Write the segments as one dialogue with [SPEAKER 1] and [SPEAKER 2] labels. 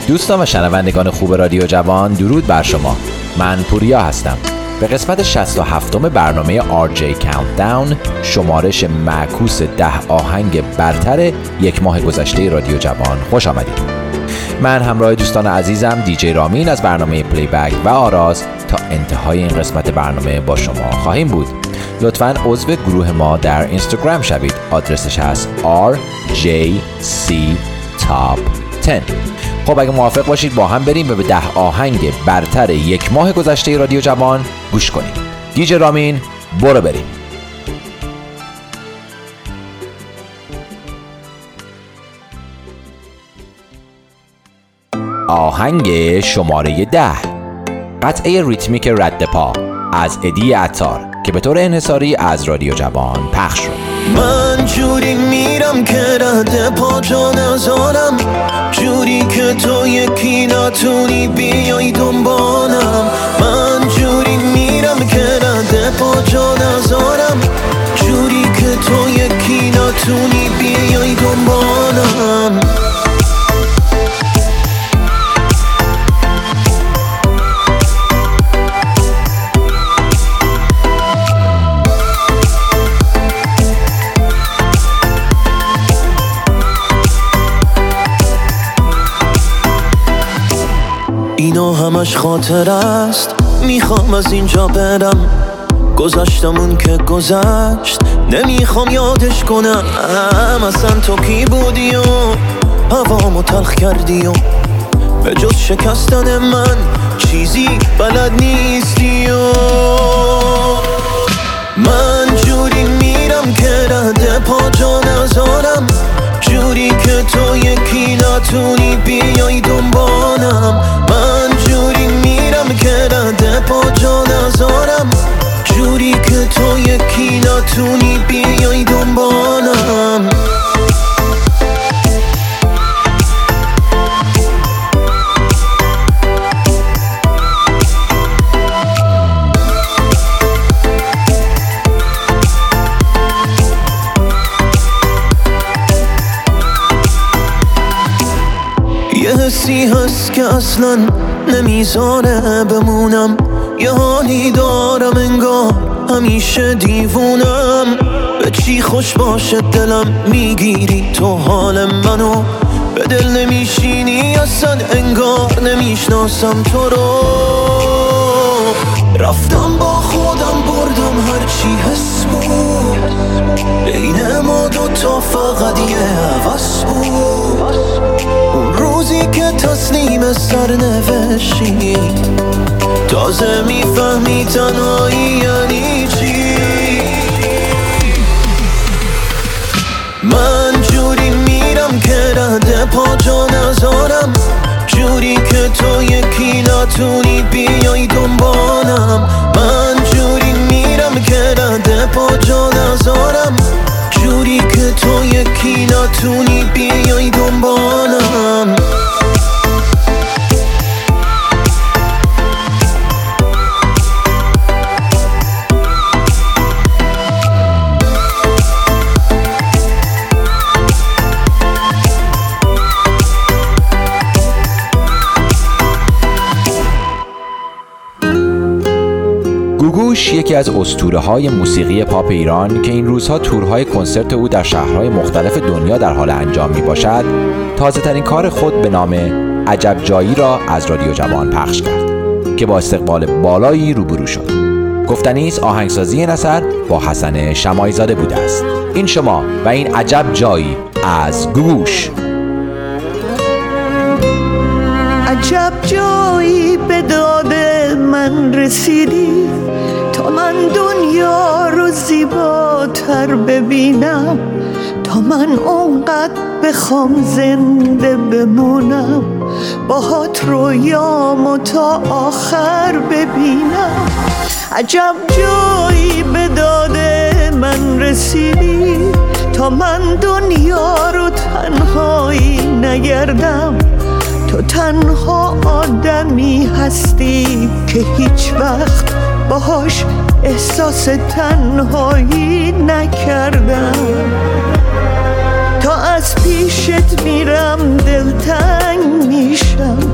[SPEAKER 1] دوستان و شنوندگان خوب رادیو جوان، درود بر شما. من پوریا هستم. به قسمت 67 برنامه RJ Countdown، شمارش معکوس 10 آهنگ برتر یک ماه گذشته رادیو جوان، خوش آمدید. من همراه دوستان عزیزم دیجی رامین از برنامه پلی بک و آراز تا انتهای این قسمت برنامه با شما خواهیم بود. لطفاً عضو گروه ما در اینستاگرام شوید. آدرسش هست RJC Top 10. خب اگه موافق باشید با هم بریم و به 10 آهنگ برتر یک ماه گذشته رادیو جوان گوش کنیم. دیجی رامین، برو بریم. آهنگ شماره 10، قطعه ریتمیک رد پا از ادی عطار که به طور انحصاری از رادیو جوان پخش شد.
[SPEAKER 2] من جوری میرم که رد پا جا نذارم، جوری که تو یکی نتونی بیای دنبالم. من جوری میرم که رد پا جا نذارم، جوری که تو یکی نتونی بیای دنبالم. اینا همش خاطر است، میخوام از اینجا برم. گذشتمون که گذشت، نمیخوام یادش کنم. اصلا تو کی بودی و هوامو تلخ کردی و به جز شکستن من چیزی بلد نیستی. و من جوری میرم که رد پا جا نذارم، جوری که تو یکی نتونی بیای دنبالم. من جوری میرم که رد پا جا نذارم، جوری که تو یکی نتونی بیای دنبالم. یه حسی هست که اصلا نمیذاره بمونم، یه حالی دارم انگار همیشه دیوونم. به چی خوش باشه دلم میگیری تو حال منو، به دل نمیشینی اصلا انگار نمیشناسم تو رو. رفتم با خودم بردم هرچی حس بود، بین ما دوتا فقط یه هوس بود. اون روزی که تسلیم سرنوشتی، تازه میفهمی تنهایی یعنی چی. من جوری میرم که رد پا جا نذارم، جوری که تو یکی نتونی بیای دنبالم. من جوری میرم که رد پا جا نذارم، جوری که تو یکی نتونی بیای دنبالم.
[SPEAKER 1] گوگوش یکی از اسطوره‌های موسیقی پاپ ایران که این روزها تورهای کنسرت او در شهرهای مختلف دنیا در حال انجام میباشد، تازه‌ترین کار خود به نام عجب جایی را از رادیو جوان پخش کرد که با استقبال بالایی روبرو شد. گفتنی است آهنگسازی این اثر با حسن شماعی‌زاده بوده است. این شما و این عجب جایی از گوگوش.
[SPEAKER 3] عجب جایی به داد من رسیدی، تا من دنیا رو زیباتر ببینم، تا من اونقدر بخوام زنده بمونم، باهات رویامو تا آخر ببینم. عجب جایی به داد من رسیدی، تا من دنیا رو تنهایی نگردم. تو تنها آدمی هستی که هیچ وقت باهاش احساس تنهایی نکردم. تا از پیشت میرم دلتنگ میشم،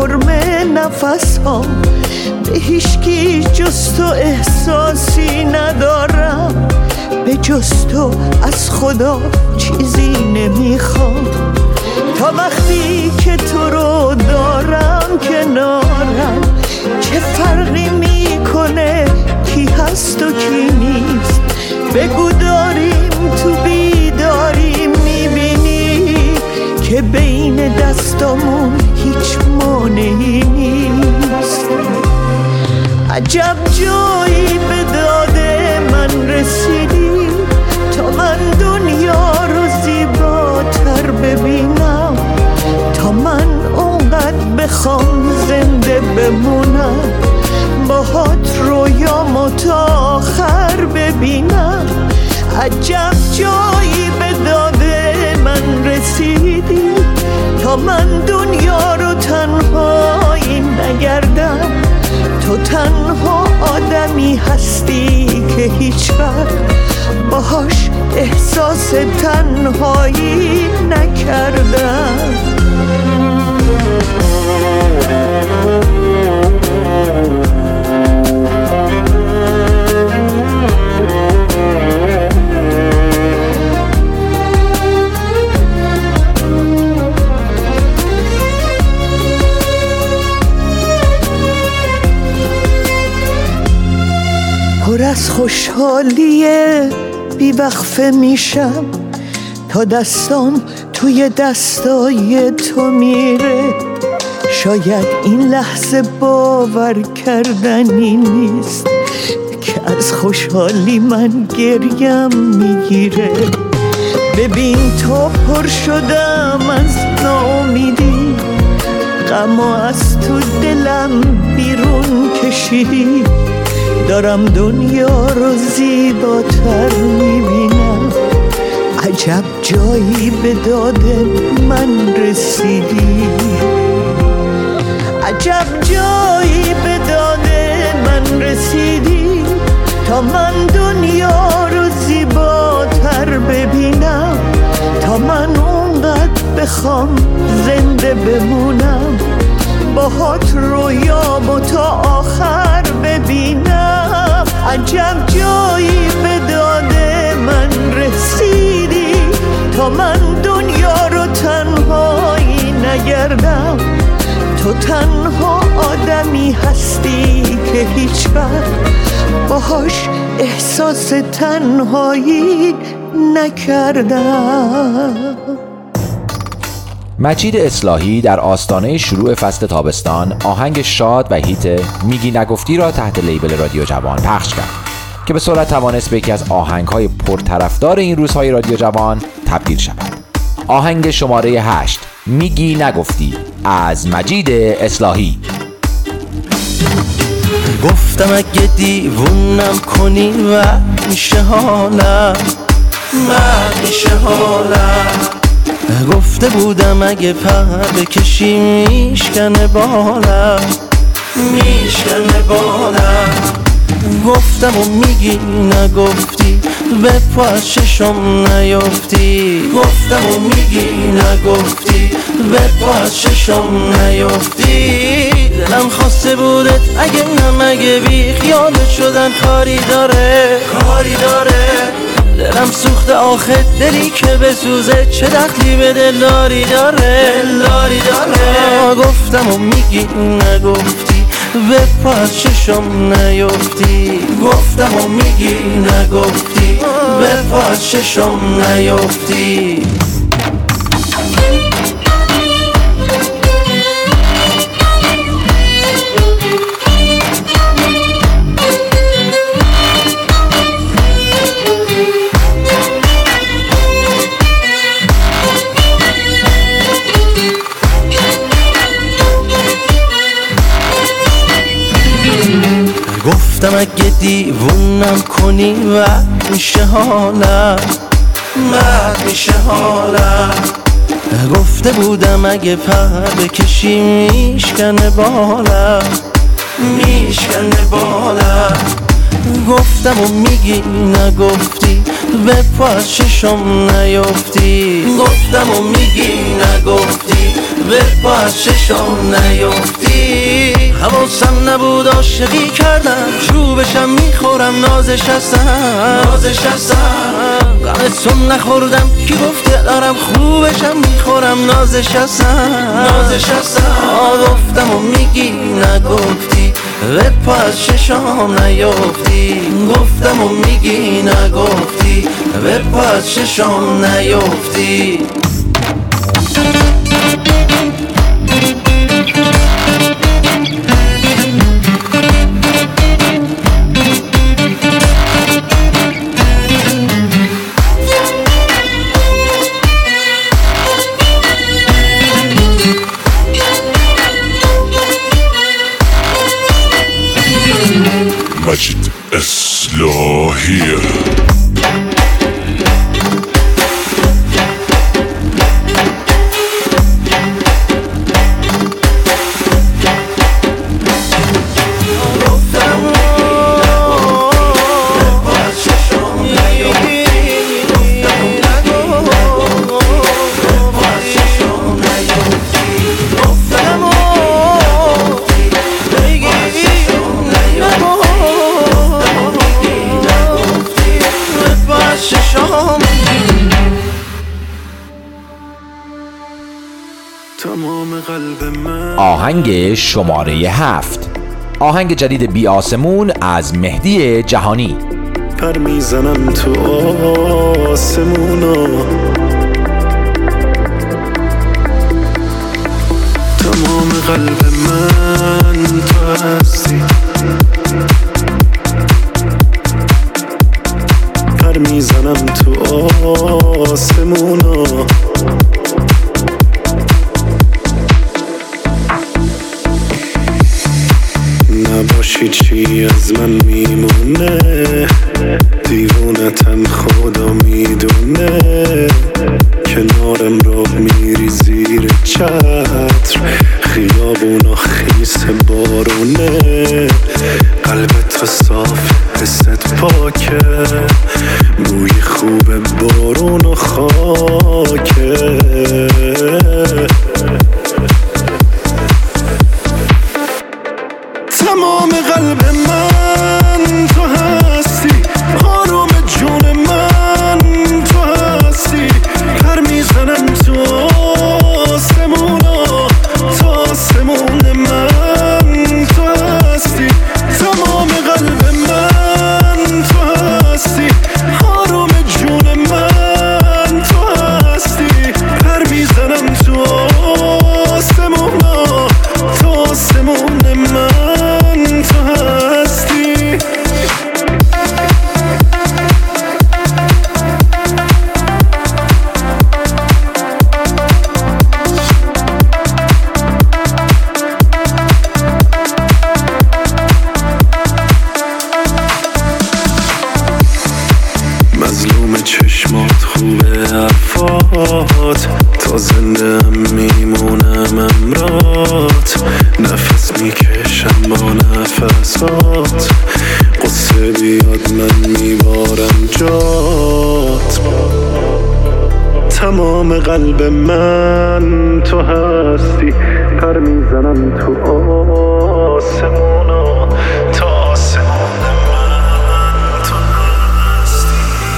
[SPEAKER 3] جرم نفس ها، به هیچکی جز تو احساسی ندارم، به جز تو از خدا چیزی نمیخوام. تا وقتی که تو رو دارم کنارم، چه فرقی میکنه کی هست و کی نیست؟ بگو داریم تو بیداری میبینی که بین دستامون هیچ مانعی نیست. عجب جایی به داد من رسیدی تا من دنیا رو زیباتر ببینم، تا من اونقدر بخوام زنده بمونم، باهات رویامو تا آخر ببینم. عجب جایی به داد من رسیدی تا من دنیا رو تنهایی نگردم، تو تنها آدمی هستی که هیچ وقت باهاش احساس تنهایی نکردم. پر از خوشحالیه بیوقفه میشم تا دستام توی دستای تو میره. شاید این لحظه باور کردنی نیست که از خوشحالی من گریم میگیره. ببین تو پر شدم از ناامیدی، غمو از تو دلم بیرون کشیدی، دارم دنیا رو زیباتر میبینم. عجب جایی به داد من رسیدی، عجب جایی به داد من رسیدی تا من دنیا رو زیباتر ببینم، تا من اونقدر بخوام زنده بمونم، باهات رویامو تا آخر ببینم. عجب جایی به داد من رسیدی تا من دنیا رو تنهایی نگردم، تو تنها آدمی هستی که هیچ وقت باهاش احساس تنهایی نکردم.
[SPEAKER 1] مجید اصلاحی در آستانه شروع فصل تابستان آهنگ شاد و هیت میگی نگفتی را تحت لیبل رادیو جوان پخش کرد که به سرعت توانست به یکی از آهنگ‌های پرطرفدار این روزهای رادیو جوان تبدیل شود. آهنگ شماره 8 میگی نگفتی از مجید اصلاحی.
[SPEAKER 4] گفتم اگه دیوونم کنی و میشه حالم، میشه حالم. گفته بودم اگه پر بکشی میشکنه بالم، میشکنه بالم. گفتم و میگی نگفتی به پا از چشم نیفتی، گفتم و میگی نگفتی به پا از چشم نیفتی. دلم خواسته بودت اگه نمگه بی خیالت شدن کاری داره، کاری داره. دلم سوخته آخه دلی که بسوزه چه دخلی به دلداری داره، دلداری داره. گفتم و میگی نگفتی به پا از چشم نیفتی، گفتم و میگی نگفتی به پا از چشم نیفتی. گفتم اگه دیوونم کنی و میشه حالم، میشه حالم. گفته بودم اگه پر بکشی میشکنه بالم، میشکنه بالم. گفتم و میگی نگفتی به پا از چشم نیفتی، گفتم و میگی نگفتی به از چشام نیفتی. حواسم نبود عاشقی کردم، چوبشم میخورم نازش هستم. غمتون نخوردم کی گفته دارم، خوبشم میخورم نازش هستم. گفتم و میگی نگفتی، به از چشام نیفتی. گفتم و میگی نگفتی، به از چشام نیفتی.
[SPEAKER 5] مجید اصلاحی
[SPEAKER 1] آهنگ شماره 7، آهنگ جدید بی آسمون از مهدی جهانی.
[SPEAKER 6] پر میزنم تو آسمونا، تمام قلب من تو هستی. پر میزنم تو آسمونا، نباشی چی از من میمونه، دیوونتم خدا میدونه. کنارم راه میری زیر چتر، خیابونا خیس بارونه. قلبت صاف حست پاکه، بوی خوب بارون و خاکه. تمام قلب من تو هستی، آروم جون من تو هستی. پر میزنم تو آسمونا، تو آسمون من تو هستی. تمام قلب من تو هستی، آروم جون من تو هستی. پر میزنم تو آسمونا، تو آسمون من تو هستی. مظلوم چشمات خوبه حرفات، تا زنده هم میمونم امرات. نفس میکشم با نفسات، قصه بیاد من میبارم جات. تمام قلب من تو هستی، پر میزنم تو آسمونا، تو آسمون من تو هستی.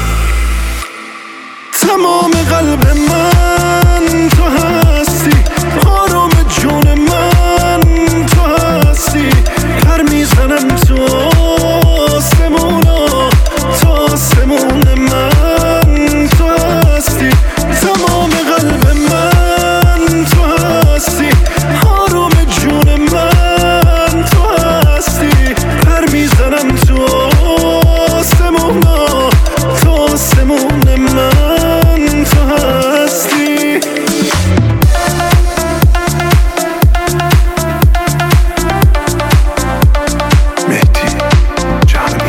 [SPEAKER 6] تمام قلب من تو هستی، آروم جون من تو هستی. پر میزنم تو آسمونا، تو آسمون من تو هستی. تمام قلب من تو هستی، آروم جون من تو هستی. پر میزنم تو آسمونا، تو آسمون من تو هستی. مهدی جهانی.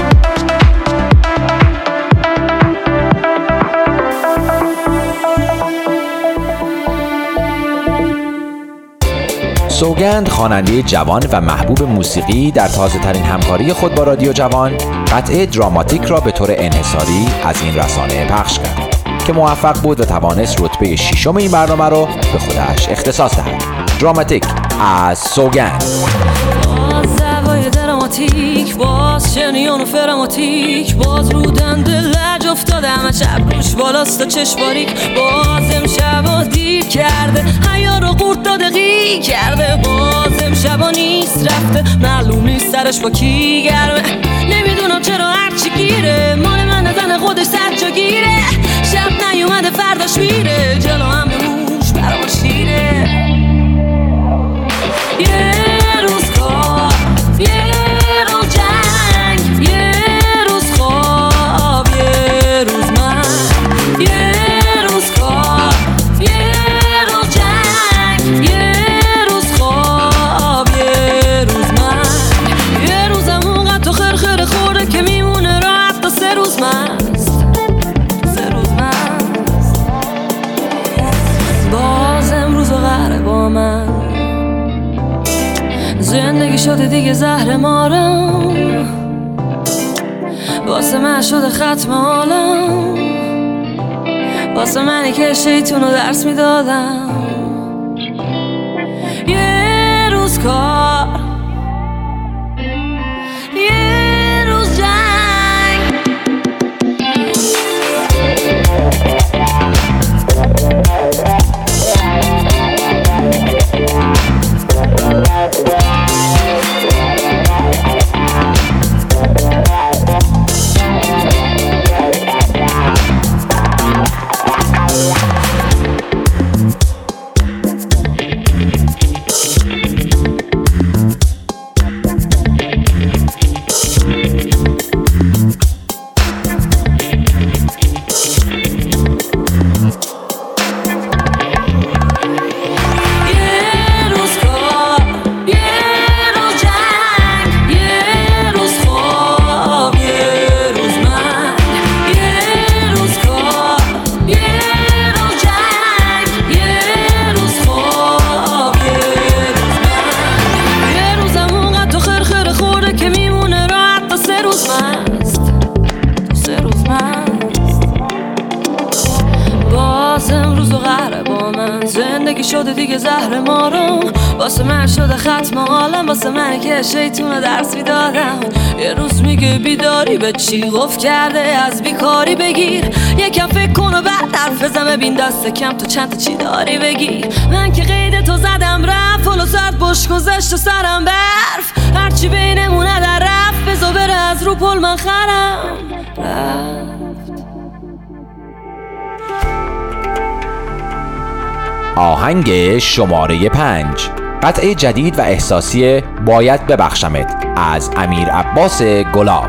[SPEAKER 1] سوگند خواننده جوان و محبوب موسیقی در تازه ترین همکاری خود با رادیو جوان قطعه دراماتیک را به طور انحصاری از این رسانه پخش کرد. که موفق بود و توانست رتبه 6 این برنامه رو به خودش اختصاص دهد. دراماتیک از سوگند.
[SPEAKER 7] زوای دراماتیک، باز شنیان و فراماتیک، باز رو دنده لج افتاده همه شب روش بالاست و چشم باریک، باز امشبا دیر کرده حیا رو قورت داده غی کرده، باز امشبا نیست رفته معلوم نیست سرش با کی گرمه، نمیدونم چرا هرچی گیره مال من نزن خودش سر جا گیره، شب نیومده فرداش میره جلو هم موش برام شیره. یه روز کار، یه روز جنگ، یه روز خواب، یه روز من، یه روز کار، یه روز جنگ، یه روز خواب، یه روز من، یه روزم اونقدر تو خرخره خورده که میمونه راحت تا 3 روز مست، 3 روز مست. باز امروز و قهره با من زندگی شده دیگه زهر مارم، واسه من شده ختم عالم، واسه منی که شیطونو درس میدادم. یه روز کار، یه روز جنگ. زندگی شده دیگه زهر مارم، واسه من شده ختم عالم، واسه من که شیطون درس میدادم. یه روز میگه بیداری به چی قفل کرده از بیکاری بگیر، یکم فکر کن و بعد حرف بزن ببین دست کم تو چند تا چی داری بگیر. من که قید تو زدم رفت فلو ساعت بش گذشت و سرم برف، هرچی بینمونه در رفت بزا بره از رو پل من خرم رفت.
[SPEAKER 1] آهنگ شماره 5، قطعه جدید و احساسی باید ببخشمت از امیر عباس گلاب.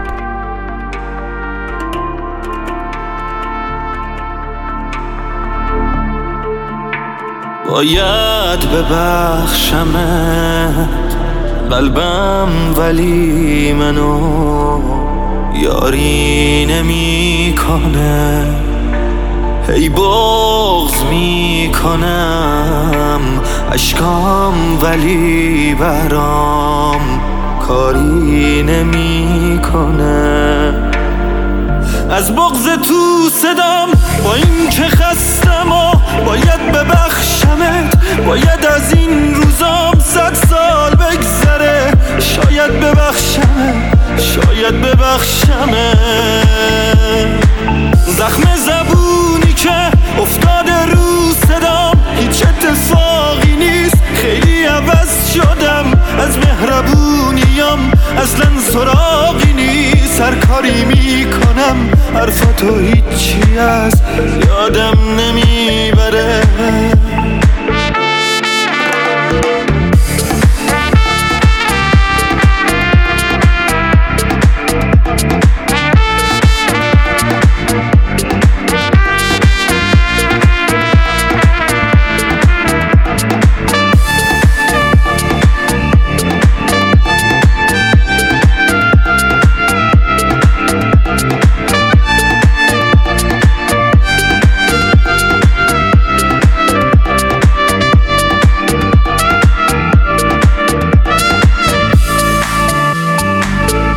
[SPEAKER 2] باید ببخشمت قلبم ولی منو یاری نمی کنه، هی بغض میکنم اشکام ولی برام کاری نمیکنه. از بغض تو صدام با این که خستم و باید ببخشمت، باید از این روزام 100 سال بگذره، شاید ببخشمت، شاید ببخشمت. زخم زبونی که افتاده رو صدام هیچ اتفاقی نیست، خیلی عوض شدم از مهربونیم اصلا سراغی نیست، هر کاری میکنم حرفاتو هیچی از یادم نمیبره.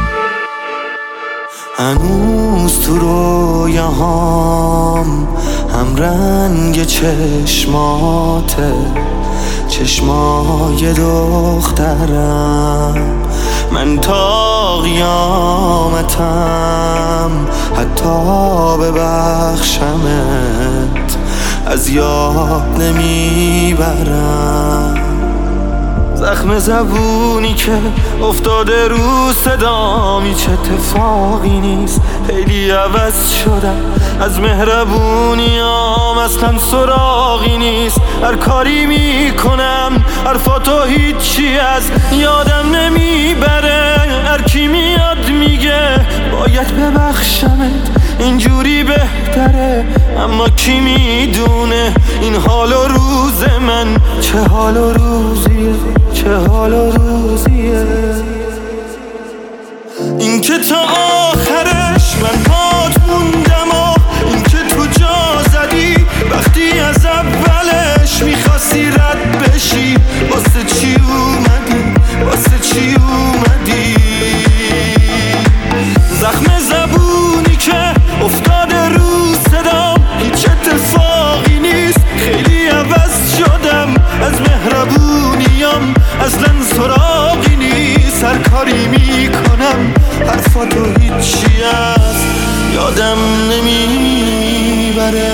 [SPEAKER 2] هنوز تو رویاهام
[SPEAKER 4] رنگ چشماته، چشمای دخترم. من تا قیامتم حتی ببخشمت از یاد نمیبرم. زخم زبونی که افتاده رو صدام هیچ اتفاقی نیست، خیلی عوض شدم از مهربونیام، اصلا سراغی نیست. هر کاری میکنم حرفاتو هیچی از یادم نمیبره. هر کی میاد میگه باید ببخشمت، اینجوری بهتره، اما کی میدونه این حال و روز من چه حال و روزیه، چه حال و روزیه. این که تا آخرش من پات موندم و این که تو جا زدی وقتی از اولش میخواستی رد بشی. واسه چی اومدی، واسه چی اومدی؟ زخم زبونی که افتاده رو صدام هیچ اتفاقی نیست، خیلی عوض شدم از مهربونیام، اصلا سراغی نیست. هر کاری میکنم حرفاتو هیچی از یادم نمیبره.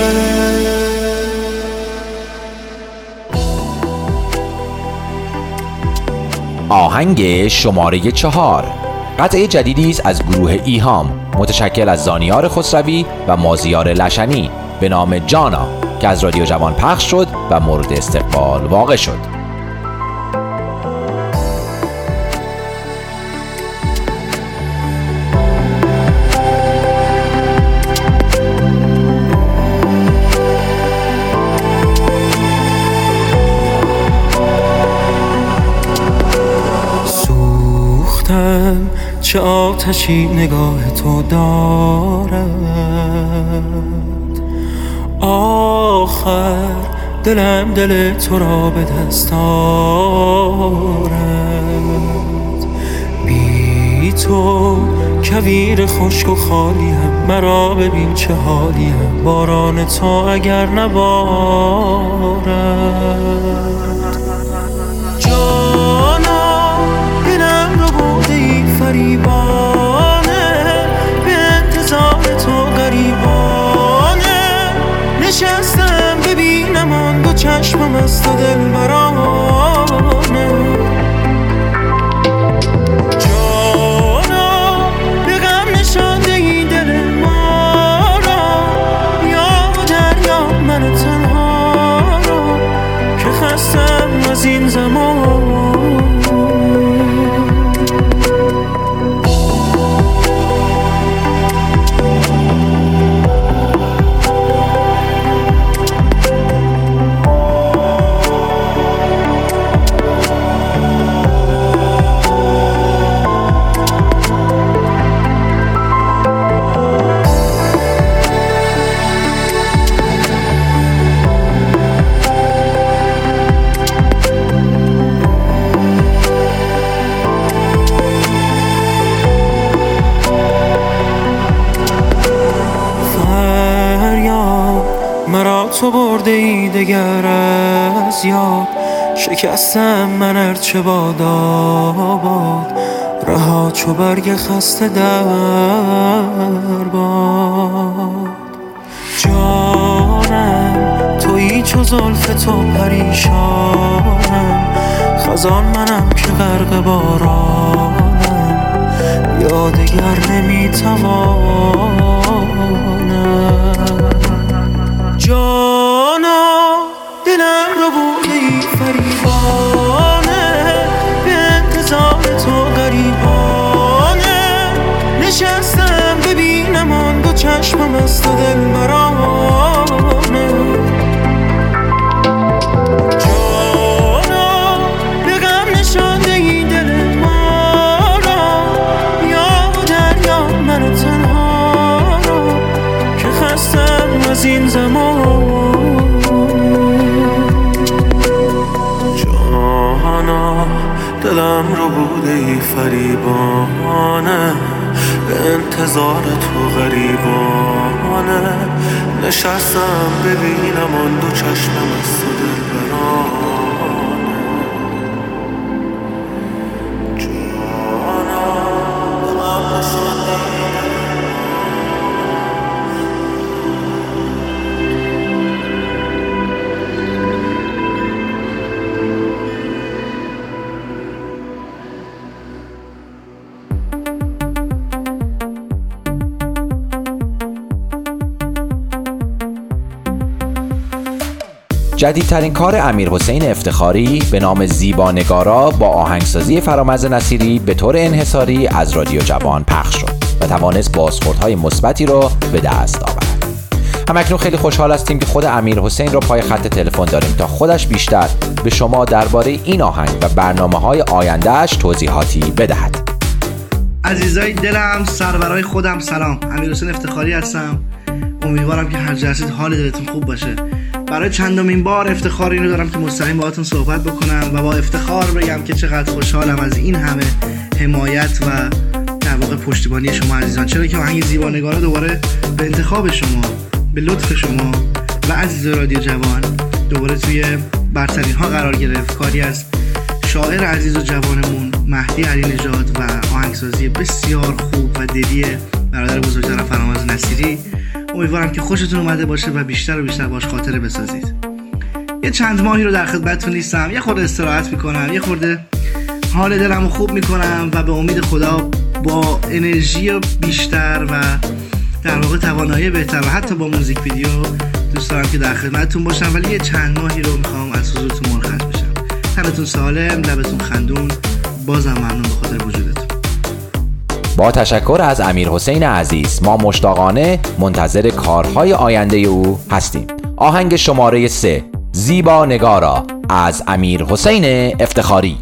[SPEAKER 1] آهنگ شماره 4، قطعه جدیدی است از گروه ایهام متشکل از زانیار خسروی و مازیار لشنی به نام جانا که از رادیو جوان پخش شد و مورد استقبال واقع شد.
[SPEAKER 4] چه آتشی نگاه تو دارد، آخر دلم دل تو را به دست آرد. بی تو کویر خشک و خالیم، مرا ببین چه حالیم، باران تو اگر نبارد. فریبانه به انتظار تو غریبانه، نشستم ببینم آن دو چشمم از تو دلبرانه. جانا به غم نشانده این دل ما را، یا دریا من تنها را که خستم از این زمان. تو برده ای دگر از یاد، شکستم من ارچه باد آباد، رها چو برگ خسته در باد. جانم تویی چو زلف تو پریشانم، خزان منم که غرق بارانم، یادگر نمیتوانم. جانا دلم رو بودی فریبانه، به انتظار تو غریبانه، نشستم ببینم آن دو چشمم از تو دلبرانه. جانا به غم نشانده این دل ما را، یا دریا من تنها را که خستم از این زمان. جانا دلم رو بوده ای فریبانه، به انتظار تو غریبانه،
[SPEAKER 2] نشستم ببینم آن دو چشمم از تو دلبرانه
[SPEAKER 1] جدیدترین کار امیرحسین افتخاری به نام زیبانگارا با آهنگسازی فرامرز نصیری به طور انحصاری از رادیو جوان پخش شد و توانست بازخوردهای مثبتی را به دست آورد. همکنون خیلی خوشحال هستیم که خود امیرحسین را پای خط تلفن داریم تا خودش بیشتر به شما درباره این آهنگ و برنامه‌های آینده‌اش توضیحاتی بدهد.
[SPEAKER 8] عزیزای دلم، سرورای خودم، سلام. امیرحسین افتخاری هستم. امیدوارم که هر جا هستید حال دلتون خوب باشه. برای چندمین بار افتخاری رو دارم که مستقیم باهاتون صحبت بکنم و با افتخار بگم که چقدر خوشحالم از این همه حمایت و در واقع پشتیبانی شما عزیزان. چرا که آهنگ زیبانگارا دوباره به انتخاب شما، به لطف شما و عزیز رادیو جوان دوباره توی برترین ها قرار گرفت. کاری از شاعر عزیز و جوانمون مهدی علی نژاد و آهنگسازی بسیار خوب و دلی برادر بزرگتر فرامرز نصیری. امیدوارم که خوشتون اومده باشه و بیشتر و بیشتر باش خاطره بسازید. یه چند ماهی رو در خدمتتون نیستم، یه خورده استراحت میکنم، یه خورده حال دلمو خوب میکنم و به امید خدا با انرژی بیشتر و در واقع توانایی بهتر و حتی با موزیک ویدیو دوست دارم که در خدمتتون باشم. ولی یه چند ماهی رو میخوام از حضورتون مرخص بشم. تنتون سالم، لبتون خندون، بازم ممنون به خاطر وجودتون.
[SPEAKER 1] با تشکر از امیرحسین عزیز، ما مشتاقانه منتظر کارهای آینده او هستیم. آهنگ شماره 3 زیبانگارا از امیرحسین افتخاری.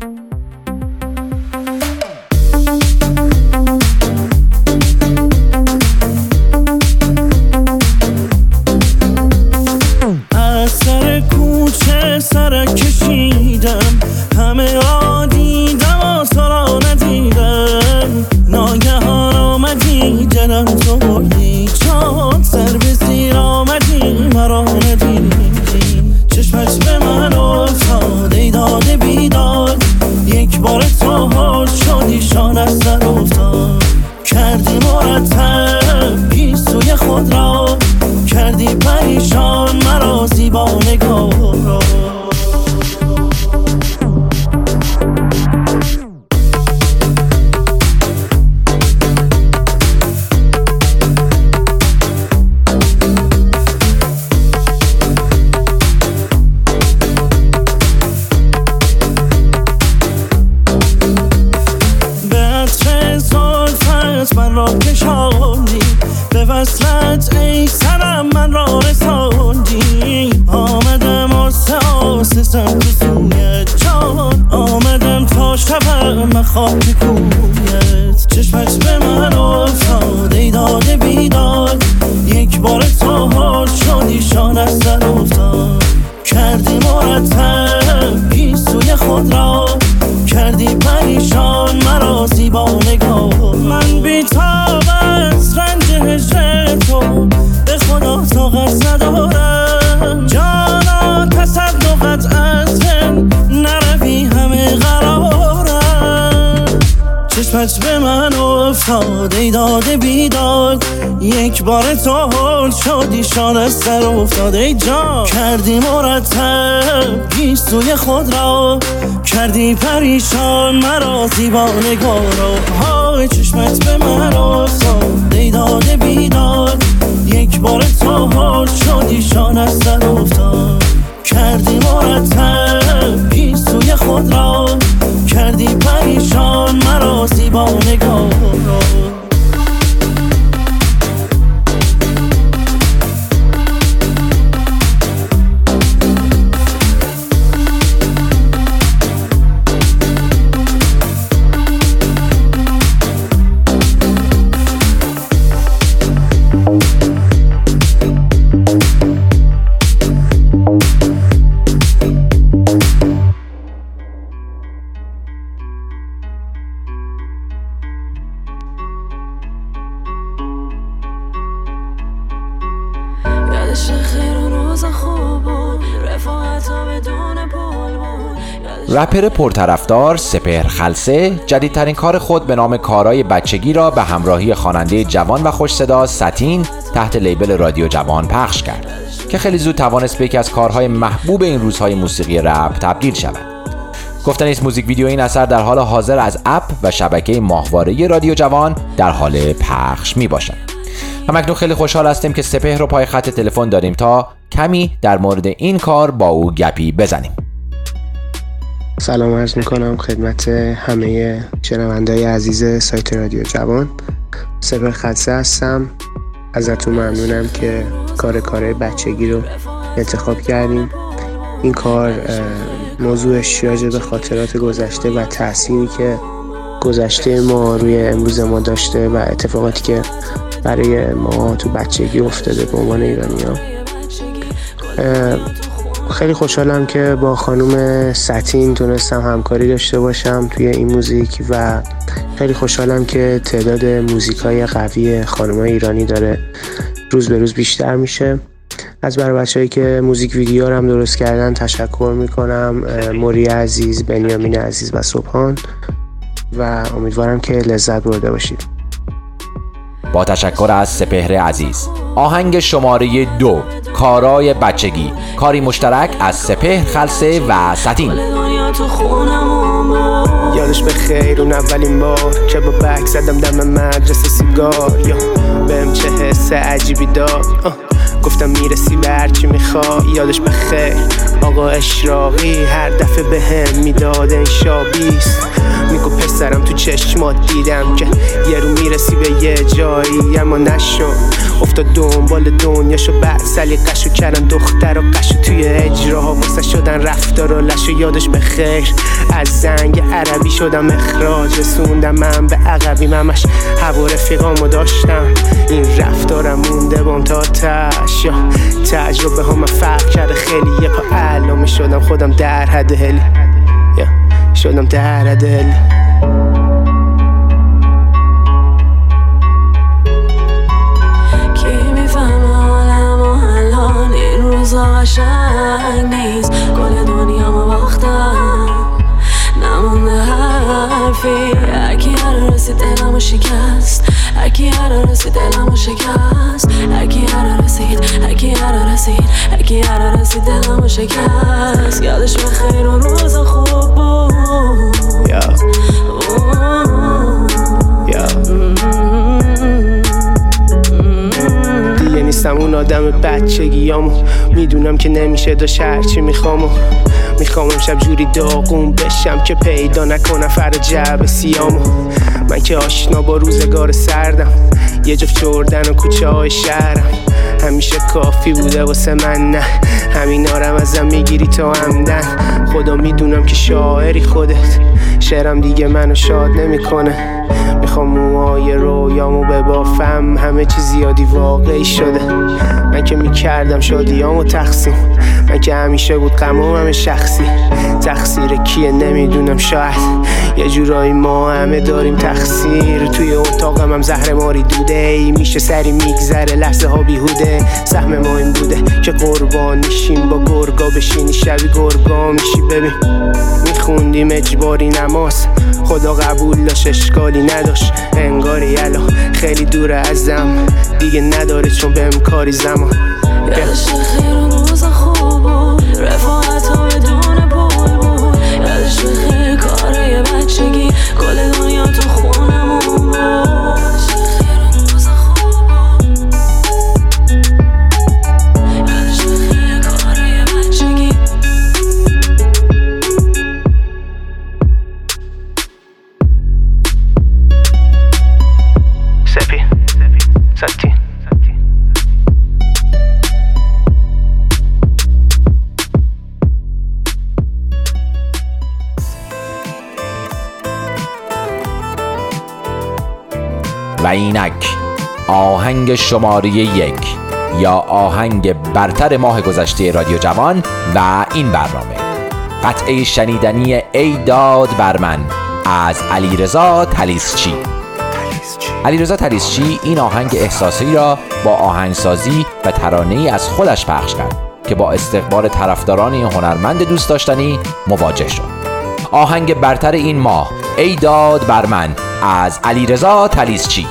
[SPEAKER 3] از سر کوچه سر کشیدم، همه را دیدم و تو را ندیدم. ناگهان آمدی دلم تو بردی، چون سر به زیر آمدی مرا ندیدی. چشمت به من افتاد ای داد بیداد، یک بار تو حال شدی شان از سر افتاد. کردی مرتب گیسوی خود را، کردی پریشان مرا زیبانگارا. من را کشاندی به وصلت ای سرم، من را رساندی. آمدم آسه سمت سویت جان، آمدم تا شبم خاک کویت. چشمت به من افتاد ای داد بیداد، یک بار تو حال شدی شان از سر افتاد. کردی مرتب گیسوی خود را، کردی پریشان مرا زیبانگار. من بی‌تاب از رنج هجر تو، به خدا طاقت ندارم. جانا تصدقت از من نروی همه قرارم. چشمت به من افتاد ای داد بیداد، یک بار تو حال شدی شان از سر افتاد. ای جان کردی مرتب گیسوی خود را، کردی پریشان مرا زیبانگارا. های چشمت به من افتاد ای داد بیداد، یک بار تو حال شدی شان از سر افتاد. کردی مرتب گیسوی خود را، کردی پریشان مرا زیبانگارا.
[SPEAKER 1] رپر پرطرفدار سپهر خلسه جدیدترین کار خود به نام کارای بچگی را به همراهی خواننده جوان و خوش صدا ساتین تحت لیبل رادیو جوان پخش کرد که خیلی زود توانست به یکی از کارهای محبوب این روزهای موسیقی رپ تبدیل شود. گفتن است موزیک ویدیو این اثر در حال حاضر از اپ و شبکه ماهواره رادیو جوان در حال پخش می باشد. همکنون خیلی خوشحال هستیم که سپهر رو پای خط تلفن داریم تا کمی در مورد این کار با او گپی بزنیم.
[SPEAKER 9] سلام عرض میکنم خدمت همه شنونده‌های عزیز سایت رادیو جوان. سپهر خلسه هستم. ازتون ممنونم که کار بچگی رو انتخاب کردیم. این کار موضوعش راجع به خاطرات گذشته و تأثیری که گذشته ما روی امروز ما داشته و اتفاقاتی که برای ما تو بچگی افتاده به عنوان ایرانی‌ها. خیلی خوشحالم که با خانم ساتین تونستم همکاری داشته باشم توی این موزیک و خیلی خوشحالم که تعداد موزیکای قوی خانم‌های ایرانی داره روز به روز بیشتر میشه. از برای بچه‌هایی که موزیک ویدیو رو هم درست کردن تشکر میکنم، موری عزیز، بنیامین عزیز و صبحان، و امیدوارم که لذت برده باشید.
[SPEAKER 1] با تشکر از سپهر عزیز. آهنگ شماره 2 کارای بچگی، کاری مشترک از سپهر خلسه و ساتین.
[SPEAKER 9] یادش به خیر اون اولین بار که با بک زدم دم مدرسه سیگار، یا بهم چه حس عجیبی داد، گفتم میرسی به هرچی میخوای. یادش به خیر آقا اشراقی هر دفعه به هم میداد این شابیست، میگو پسرم تو چشمات دیدم که یه رو میرسی به یه جایی، اما نشد. افتاد دنبال دنیاشو بعد سلیقه‌شو کردن دختر و قشو توی اجراها واسه شدن رفتار و لشو. یادش به خیر از زنگ عربی شدم اخراج، رسوندم من به عقبیم، همش هوا رفیقامو داشتم، این رفتارم مونده بام تا تش. یا تجربه ها من فرق کرده خیلی، یه پا علامه شدم خودم در حد هلی، شدم در حد هلی.
[SPEAKER 7] کی میفهمه حالم و الان این روزا قشنگ نیست، کل دنیامو باختم نمونده حرفی. اکی هر رسید دلمو شکست، اکی هر رسید دلمو شکست، اکی هر رسید، اکی هر رسید، اکی هر رسید دلمو شکست. یادش به خیر و روز خوب بود.
[SPEAKER 9] دیگه نیستم اون آدم بچگیامو، میدونم که نمیشه داشت هرچی میخوام امشب جوری داغون بشم که پیدا نکنم فردا جعب سیامو. من که آشنا با روزگار سردم، یه جفت جردن و کوچه های شهرم همیشه کافی بوده واسه من، نه همینارم ازم میگیری تا همدن. خدا میدونم که شاعری خودت، شعرم دیگه منو شاد نمیکنه. میخوام موهای رویامو ببافم، همه چی زیادی واقعی شده. من که میکردم شادیامو تقسیم، من که همیشه بود غمم همه شخصی. تقصیر کیه نمیدونم، شاید یه جورایی ما همه داریم تقصیر. توی اتاقم هم زهر ماری دوده ای، میشه سری میگذره لحظه ها بیهوده. سهم ما این بوده که قربان میشیم با گرگا بشینی شبی گرگا میشی. ببین میخوندیم اجباری نماز، خدا قبول داشت اشکالی نداشت، انگاری الان خیلی دوره ازم دیگه نداره چون بهم کاری زمان.
[SPEAKER 7] یادش خیر و روز خوب بود، رفاقت ها بدون پول بود. یادش خیر کارای بچگی، کل دنیا تو خونمون بود. یادش خیر و روز خوب بود، یادش خیر کارای بچگی.
[SPEAKER 9] سپی ساتین.
[SPEAKER 1] و اینک آهنگ شماره 1 یا آهنگ برتر ماه گذشته رادیو جوان و این برنامه، قطعه شنیدنی ای داد بر من از علیرضا طلیسچی. علیرضا طلیسچی این آهنگ احساسی را با آهنگسازی و ترانه‌ای از خودش پخش کرد که با استقبال طرفداران این هنرمند دوست داشتنی مواجه شد. آهنگ برتر این ماه ای داد بر من از علیرضا طلیسچی.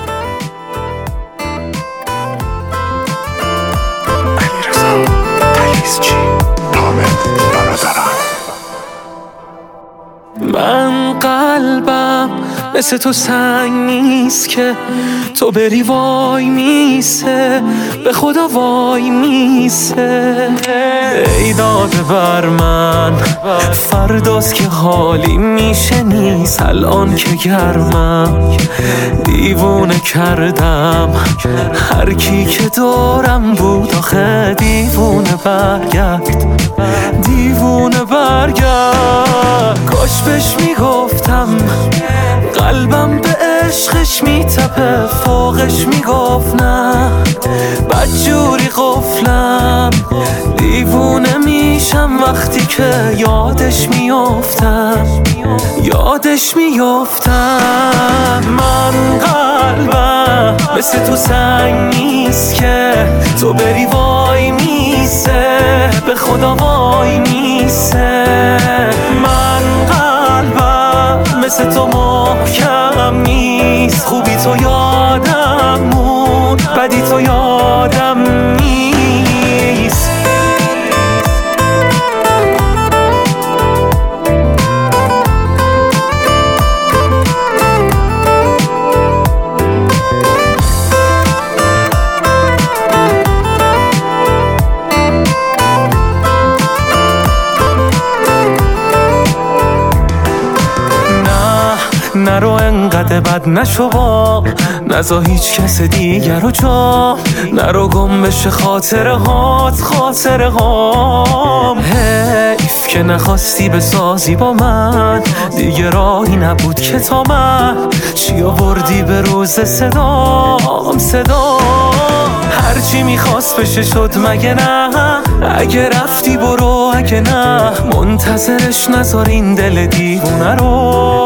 [SPEAKER 10] من قلبم مثل تو سنگ نیست که تو بری وای میسه، به خدا وای میسه. ای داده بر من فرداست که حالی میشه نیست، الان که گرمم دیوونه کردم هر کی که دارم بود، آخه دیوونه برگرد، دیوونه برگرد. کاش بهش میگفتم قلبم به عشقش میتپه، فوقش میگفت نه بدجوری قفلم، دیوونه میشم وقتی که یادش میافتم، یادش میافتم. من قلبم مثل تو سنگ نیست که تو بری وای میسه، به خدا وای میسه. من قلبم مثل تو محکم نیست، خوبی تو یادم مون، بدی تو یادم نیست. نرو انقدر بد نشو با، نزا هیچ کس دیگر رو جا، نرو گم بشه خاطره هات، خاطره هام. حیف که نخواستی بسازی با من، دیگه راهی نبود که تا من چی آوردی به روز صدام، صدام. هرچی میخواست بشه شد مگه نه، اگه رفتی برو، اگه نه منتظرش نذار این دل دیوونه رو.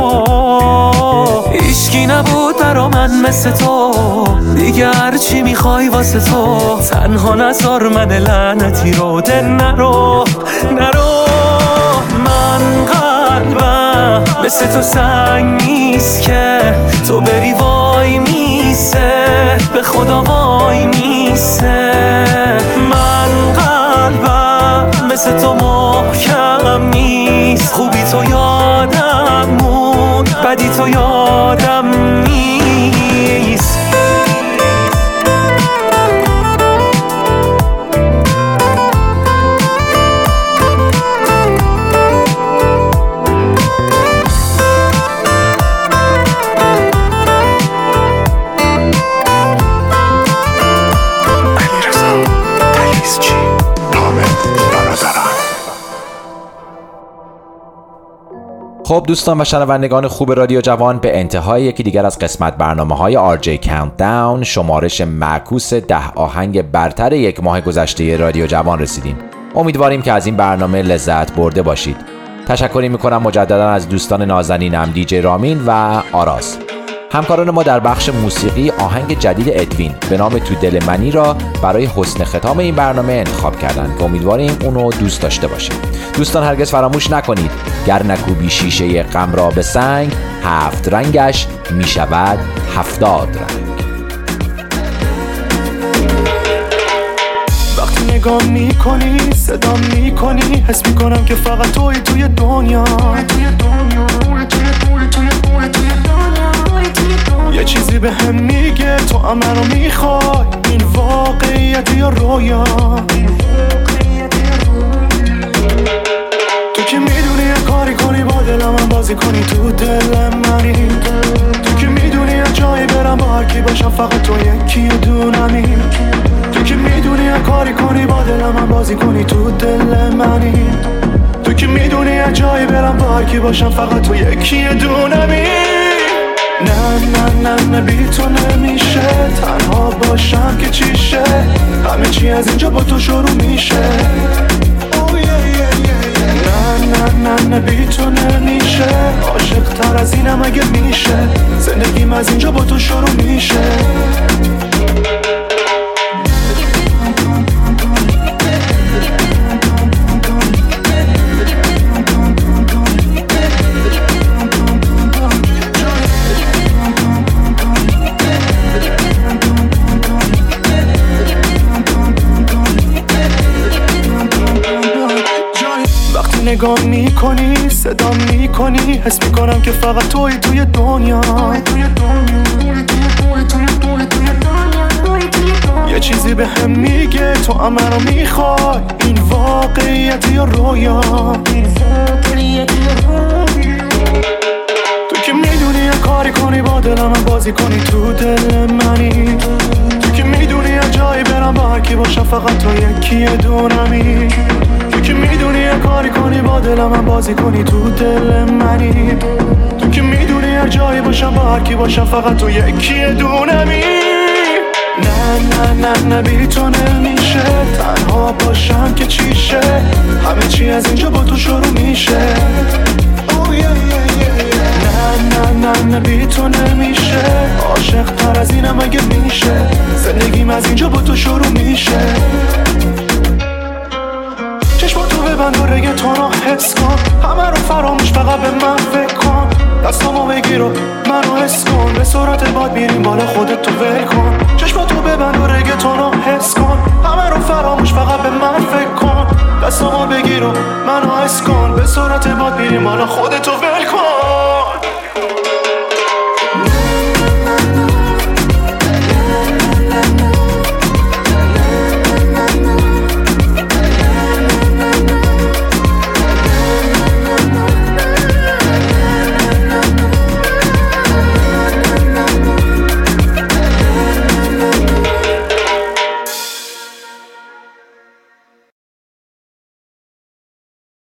[SPEAKER 10] هیچکی نبود برا من مثل تو، دیگه هرچی میخوای واسه تو، تنها نذار من لعنتی رو، دل نرو نرو. من قلبم مثل تو سنگ نیست که تو بری وای میسه، به خدا وای میسه. من قلبم مثل تو محکم نیست، خوبی تو یادم مون، بدی تو یادم نیست.
[SPEAKER 1] خب دوستان و شنوندگان خوب رادیو جوان، به انتهای یکی دیگر از قسمت برنامه‌های RJ Countdown، شمارش معکوس 10 آهنگ برتر یک ماه گذشته رادیو جوان رسیدیم. امیدواریم که از این برنامه لذت برده باشید. تشکری میکنم مجددا از دوستان نازنینم دیجی رامین و آراز. همکاران ما در بخش موسیقی آهنگ جدید ادوین به نام تو دل منی را برای حسن ختام این برنامه انتخاب کردند که امیدواریم اونو دوست داشته باشید. دوستان هرگز فراموش نکنید گر نکوبی شیشه غم را به سنگ، 7 رنگش میشود 70 رنگ.
[SPEAKER 3] وقتی نگاه میکنی، صدام میکنی، حس میکنم که فقط توی دنیا. یه چیزی به هم میگه تو منو میخوای، این واقعیت یا رویا. تو که میدونی یه کاری کنی با دلم من بازی کنی، تو دل منی. تو که میدونی یه جایی برم با هرکی باشم، فقط تو یکی دونمی. تو که میدونی یه کاری کنی با دلم من بازی کنی، تو دل منی. تو که میدونی یه جایی برم با هرکی باشم، فقط تو یکی دونمی. نه بی تو نمیشه، تنها باشم که چیشه، همه چی از اینجا با تو شروع میشه.
[SPEAKER 10] نه بی تو نمیشه، عاشق تر از اینم اگه میشه، زندگیم از اینجا با تو شروع میشه. نگاه میکنی، صدا میکنی، حس میکنم که فقط توی دنیا. یه چیزی به هم میگه تو هم منو میخوای، این واقعیت یا رویا. تو که میدونی یه کاری کنی با دلم بازی کنی تو دل منی، تو که میدونی یه جایی برم با هر کی باشم فقط تو یکی دونمی، تو که میدونی یه کاری کنی با دلم بازی کنی تو دل منی، تو که میدونی یه جایی باشم با هر کی باشم فقط تو یکی دونمی. نه بی تو نمیشه، تنها باشم که چیشه، همه چی از اینجا با تو شروع میشه. نه بی تو نمیشه، عاشق تر از اینم اگه میشه، زندگیم از اینجا با تو شروع میشه. چشماتو ببند و رگتون رو حس کن، همه رو فراموش فقط به من فکر کن، دستامو بگیر و منو حس کن، به سرعت باد میریم بالا خودت تو ول کن. چشماتو ببند و رگتون رو حس کن، همه رو فراموش فقط به من فکر کن، دستامو بگیر و منو حس کن، به سرعت باد میریم بالا خودت تو ول کن.